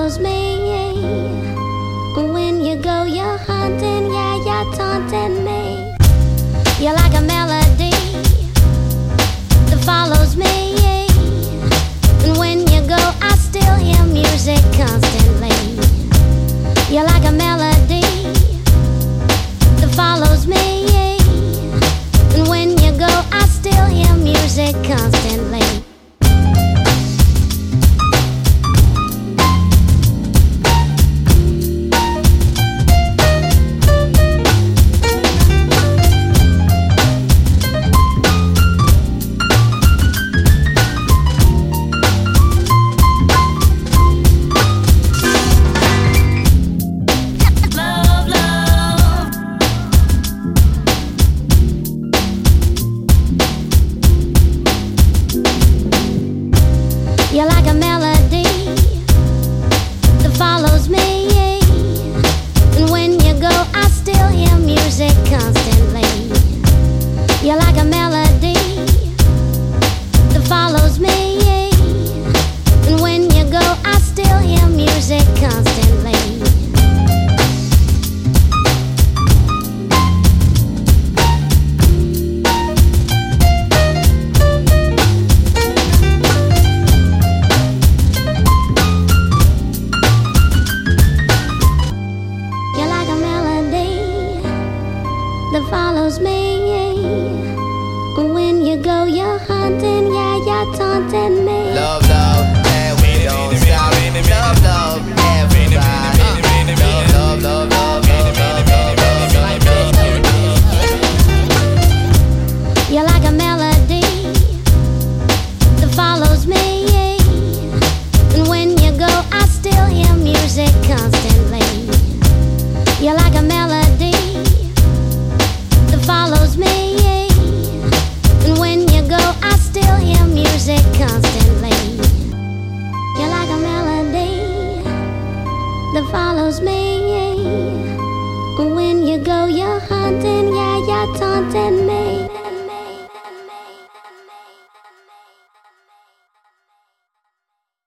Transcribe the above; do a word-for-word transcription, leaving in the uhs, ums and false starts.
follows me. When you go, you're hunting, yeah, you're taunting me. You're like a melody that follows me. And when you go, I still hear music constantly. You're like a melody that follows me. And when you go, I still hear music constantly. You're like a melody that follows me. And when you go, I still hear music constantly. You're like a melody that follows me. And when you go, I still hear music constantly. That follows me. When you go, you're hunting, yeah, you're taunting me. Love, love, and we don't stop. Love, love, everybody. Love, love, love, love, love, love, love, love. You're like a melody that follows me. And when you go, I still hear music constantly. You're like a melody that follows me. And when you go, I still hear music constantly. You're like a melody that follows me. When you go, you're hunting, yeah, you're taunting me.